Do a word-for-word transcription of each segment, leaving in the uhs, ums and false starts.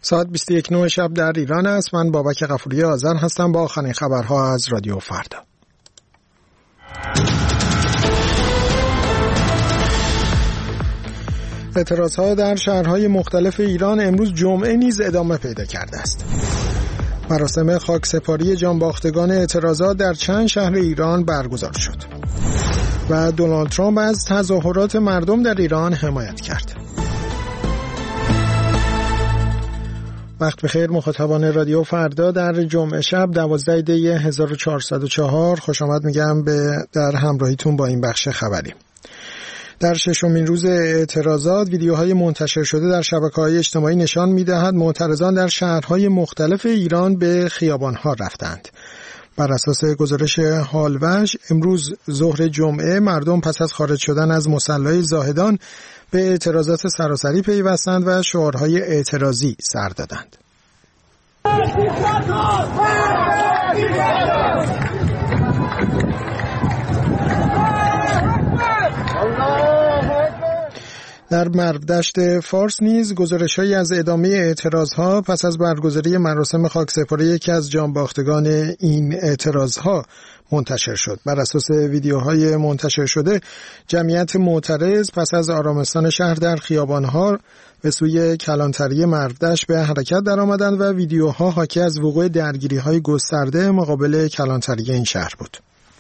ساعت بیست و یک و نه شب در ایران است. من بابک غفوری آذر هستم با آخرین خبرها از رادیو فردا. اعتراضها در شهرهای مختلف ایران امروز جمعه نیز ادامه پیدا کرده است. مراسم خاکسپاری جانباختگان اعتراضات در چند شهر ایران برگزار شد و دونالد ترامپ از تظاهرات مردم در ایران حمایت کرد. وقت بخیر مخاطبان رادیو فردا، در جمعه شب دوازده دی هزار و چهارصد و چهار خوش آمد میگم به در همراهیتون با این بخش خبری. در ششمین روز اعتراضات ویدیوهای منتشر شده در شبکه‌های اجتماعی نشان می‌دهد معترضان در شهرهای مختلف ایران به خیابان‌ها رفتند. بر اساس گزارش هالوج امروز ظهر جمعه مردم پس از خارج شدن از مصلی زاهدان به اعتراضات سراسری پیوستند و شعارهای اعتراضی سر دادند. در مرودشت فارس نیز گزارش‌هایی از ادامه اعتراضها پس از برگزاری مراسم خاکسپاری یکی از جانباختگان این اعتراضها منتشر شد. بر اساس ویدیوهای منتشر شده جمعیت معترض پس از آرامستان شهر در خیابان‌ها به سوی کلانتری مرودشت به حرکت درآمدند و ویدیوها حاکی از وقوع درگیری‌های گسترده مقابل کلانتری این شهر بود.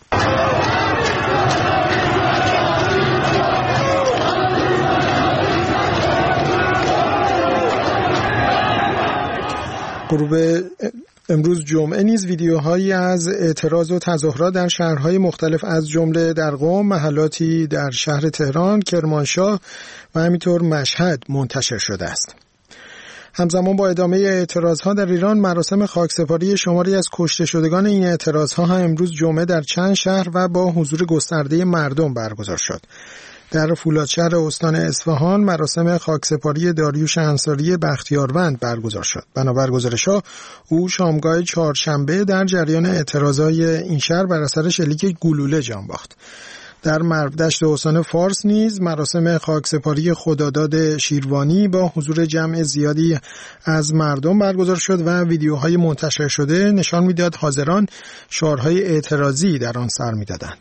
غروب امروز جمعه نیز ویدیوهایی از اعتراض و تظاهرات در شهرهای مختلف از جمله در قم، محلاتی در شهر تهران، کرمانشاه و همینطور مشهد منتشر شده است. همزمان با ادامه اعتراضها در ایران مراسم خاکسپاری شماری از کشته شدگان این اعتراضها هم امروز جمعه در چند شهر و با حضور گسترده مردم برگزار شد. در فولادشهر استان اصفهان مراسم خاکسپاری داریوش انصاری بختیاروند برگزار شد. بنابر گزارش‌ها او شامگاه چهارشنبه در جریان اعتراضای این شهر بر اثر شلیک گلوله جان باخت. در مرودشت استان فارس نیز مراسم خاکسپاری خداداد شیروانی با حضور جمع زیادی از مردم برگزار شد و ویدیوهای منتشر شده نشان می‌داد حاضران شعارهای اعتراضی در آن سر می‌دادند.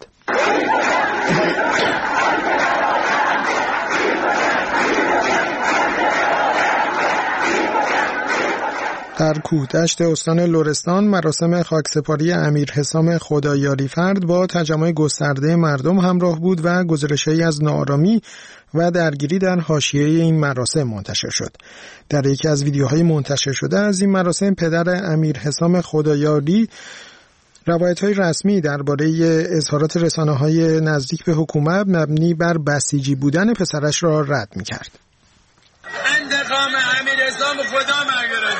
در کوهدشت استان لرستان مراسم خاکسپاری امیر حسام خدایاری فرد با تجمع گسترده مردم همراه بود و گزارش‌هایی از ناآرامی و درگیری در حاشیه این مراسم منتشر شد. در یکی از ویدیوهای منتشر شده از این مراسم پدر امیر حسام خدایاری روایت‌های رسمی درباره اظهارات رسانه‌های نزدیک به حکومت مبنی بر بسیجی بودن پسرش را رد می‌کرد. انتقام امیر حسام خدا مگرد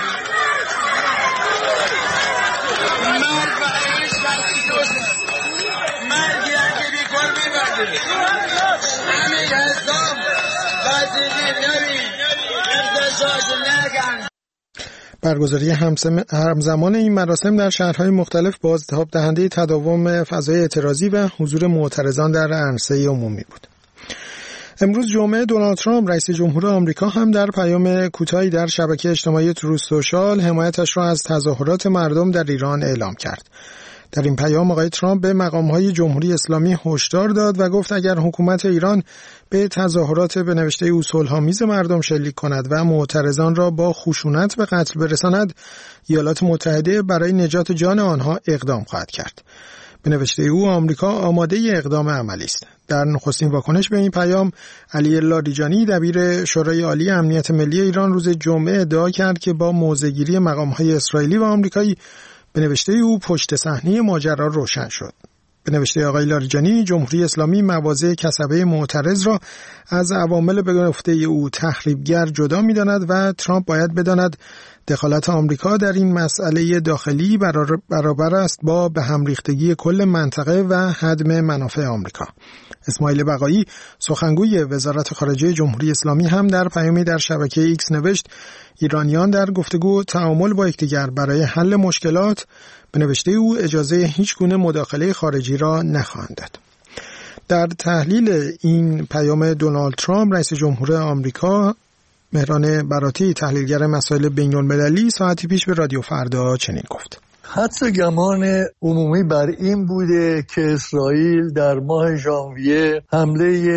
مرد و عیش بستی دوست مرگی اگه بیکار میبرده امیر حسام بسیجی نبی امتشاش نگن. برگزاری همزمان این مراسم در شهرهای مختلف بازتاب دهنده تداوم فضای اعتراضی و حضور معترضان در عرصه عمومی بود. امروز جمعه دونالد ترامپ رئیس جمهور آمریکا هم در پیام کوتاهی در شبکه اجتماعی تروث سوشال حمایتش را از تظاهرات مردم در ایران اعلام کرد. در این پیام آقای ترامپ به مقام‌های جمهوری اسلامی هشدار داد و گفت اگر حکومت ایران به تظاهرات به نوشته او صلح‌آمیز مردم شلیک کند و معترضان را با خشونت به قتل برساند، ایالات متحده برای نجات جان آنها اقدام خواهد کرد. به نوشته او آمریکا آماده اقدام عملی است. در نخستین واکنش به این پیام علی لاریجانی دبیر شورای عالی امنیت ملی ایران روز جمعه ادعا کرد که با موضع‌گیری مقام‌های اسرائیلی و آمریکایی به نوشته او پشت صحنه ماجرا روشن شد. به نوشته آقای لاریجانی جمهوری اسلامی مواضع کسبه معترض را از عوامل به گفته او تخریبگر جدا می‌داند و ترامپ باید بداند دخالت آمریکا در این مسئله داخلی برابر است با به هم ریختگی کل منطقه و هدم منافع آمریکا. اسماعیل بقایی سخنگوی وزارت خارجه جمهوری اسلامی هم در پیامی در شبکه ایکس نوشت ایرانیان در گفتگو تعامل با یکدیگر برای حل مشکلات به نوشته او اجازه هیچ گونه مداخله خارجی را نخواهند داد. در تحلیل این پیام دونالد ترامپ رئیس جمهور آمریکا مهران براتی تحلیلگر مسائل بین‌المللی ساعتی پیش به رادیو فردا چنین گفت: حدس و گمان عمومی بر این بوده که اسرائیل در ماه ژانویه حمله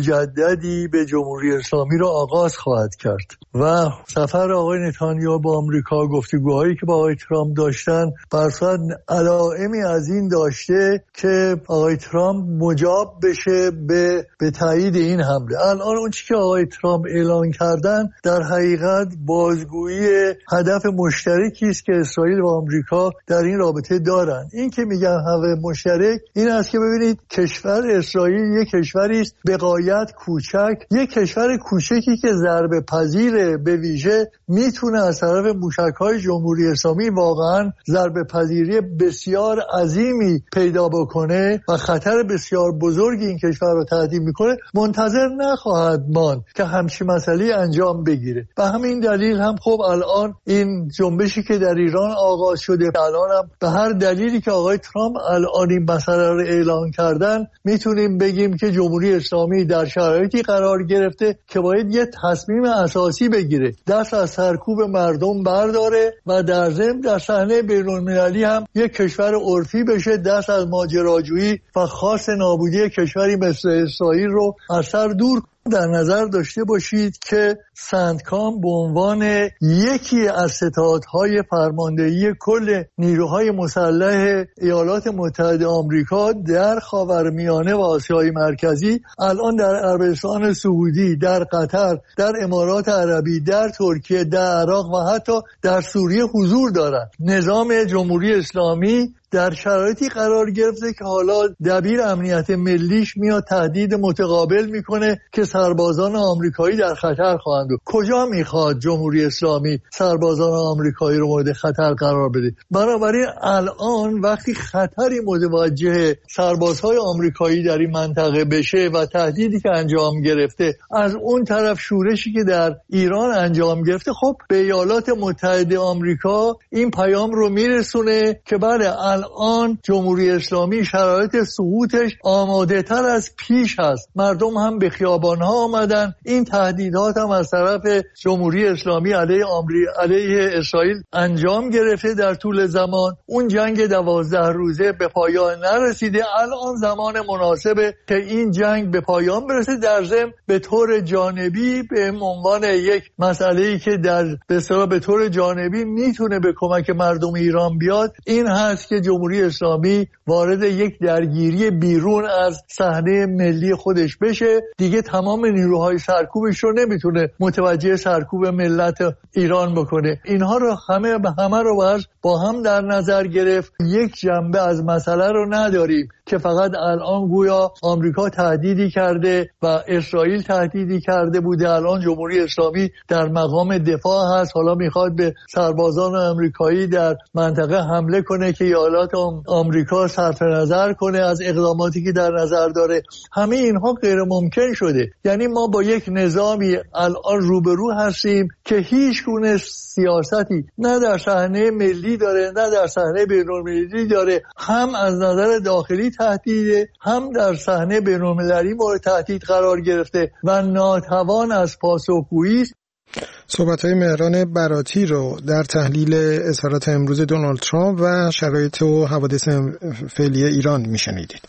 مجددی به جمهوری اسلامی را آغاز خواهد کرد و سفر آقای نتانیاهو با آمریکا، گفتگوهایی که با آقای ترامپ داشتن، برصد علائمی از این داشته که آقای ترامپ مجاب بشه به به تایید این حمله. الان اون چیزی که آقای ترامپ اعلان کردن در حقیقت بازگویی هدف مشترکی است که اسرائیل و آمریکا در این رابطه دارن. این که میگن هدف مشترک این است که ببینید کشور اسرائیل یک کشوری است به غایت کوچک، یک کشور کوچکی که ضربه پذیر به ویژه میتونه از طرف موشک‌های جمهوری اسلامی واقعا ضربه پذیری بسیار عظیمی پیدا بکنه و خطر بسیار بزرگی این کشور رو تهدید میکنه، منتظر نخواهد ماند که همچین مسئله انجام بگیره. به همین دلیل هم خب الان این جنبشی که در ایران آغاز شده، الان هم به هر دلیلی که آقای ترامپ الان این مسئله رو اعلان کردن، میتونیم بگیم که جمهوری اسلامی در شرایطی قرار گرفته که باید یه تصمیم اساسی بگیره، دست از سرکوب مردم برداره و در ضمن در صحنه بین‌المللی هم یک کشور عرفی بشه، دست از ماجراجویی و خاص نابودی کشوری مثل اسرائیل رو از سر دور. در نظر داشته باشید که سندکام به عنوان یکی از ستادهای فرماندهی کل نیروهای مسلح ایالات متحده آمریکا در خاورمیانه و آسیای مرکزی الان در عربستان سعودی، در قطر، در امارات عربی، در ترکیه، در عراق و حتی در سوریه حضور دارند. نظام جمهوری اسلامی در شرایطی قرار گرفته که حالا دبیر امنیت ملیش میاد تهدید متقابل میکنه که سربازان آمریکایی در خطر خواهند. کجا میخواد جمهوری اسلامی سربازان آمریکایی رو مورد خطر قرار بده؟ بنابراین الان وقتی خطری متوجه سربازهای آمریکایی در این منطقه بشه و تهدیدی که انجام گرفته، از اون طرف شورشی که در ایران انجام گرفته، خب به ایالات متحده آمریکا این پیام رو میرسونه که بله الان جمهوری اسلامی شرایط سقوطش آماده تر از پیش هست. مردم هم به خیابان ها آمدن. این تهدیدات هم از طرف جمهوری اسلامی علیه آمری... علیه اسرائیل انجام گرفته در طول زمان. اون جنگ دوازده روزه به پایان نرسیده. الان زمان مناسبه که این جنگ به پایان برسه. در ضمن به طور جانبی به عنوان یک مسئله‌ای که در به اصطلاح به طور جانبی میتونه به کمک مردم ایران بیاد، این هست که جمهوری اسلامی وارد یک درگیری بیرون از صحنه ملی خودش بشه. دیگه تمام نیروهای سرکوبش رو نمیتونه متوجه سرکوب ملت ایران بکنه. اینها رو همه همه رو باید با هم در نظر گرفت. یک جنبه از مسئله رو نداریم که فقط الان گویا آمریکا تهدیدی کرده و اسرائیل تهدیدی کرده بوده، الان جمهوری اسلامی در مقام دفاع هست، حالا میخواد به سربازان آمریکایی در منطقه حمله کنه که ایالات آمریکا صرف نظر کنه از اقداماتی که در نظر داره. همه اینها غیر ممکن شده. یعنی ما با یک نظامی الان روبرو هستیم که هیچ گونه سیاستی نه در صحنه ملی داره نه در صحنه بین‌المللی داره، هم از نظر داخلی تهدیده، هم در صحنه بین‌المللی مورد تهدید قرار گرفته و ناتوان از پاسخگویی. صحبت‌های مهران براتی رو در تحلیل اظهارات امروز دونالد ترامپ و شرایط و حوادث فعلی ایران میشنیدید.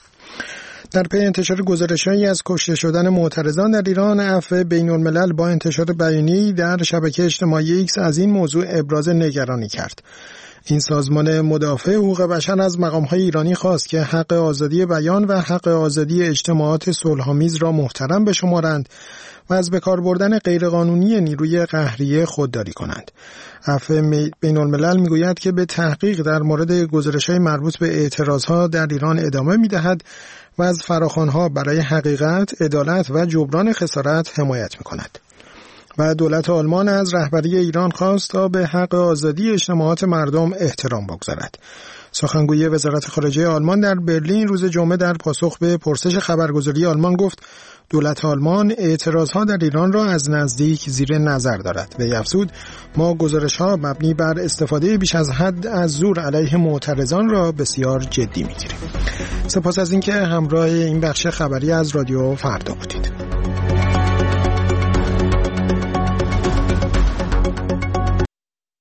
در پی انتشار گزارش‌هایی از کشته شدن معترضان در ایران، عفو بین‌الملل با انتشار بیانیه‌ای در شبکه اجتماعی ایکس از این موضوع ابراز نگرانی کرد. این سازمان مدافع حقوق بشر از مقام‌های ایرانی خواست که حق آزادی بیان و حق آزادی اجتماعات صلح‌آمیز را محترم بشمارند و از بکار بردن غیرقانونی نیروی قهریه خودداری کنند. عفو بین‌الملل میگوید که به تحقیق در مورد گزارش‌های مربوط به اعتراضها در ایران ادامه می‌دهد و از فراخوان‌ها برای حقیقت، عدالت و جبران خسارت حمایت می‌کند. و دولت آلمان از رهبری ایران خواست تا به حق آزادی اجتماعات مردم احترام بگذارد. سخنگوی وزارت خارجه آلمان در برلین روز جمعه در پاسخ به پرسش خبرگزاری آلمان گفت دولت آلمان اعتراضها در ایران را از نزدیک زیر نظر دارد و افزود ما گزارش‌ها مبنی بر استفاده بیش از حد از زور علیه معترضان را بسیار جدی می‌گیریم. سپاس از اینکه همراه این بخش خبری از رادیو فردا بودید.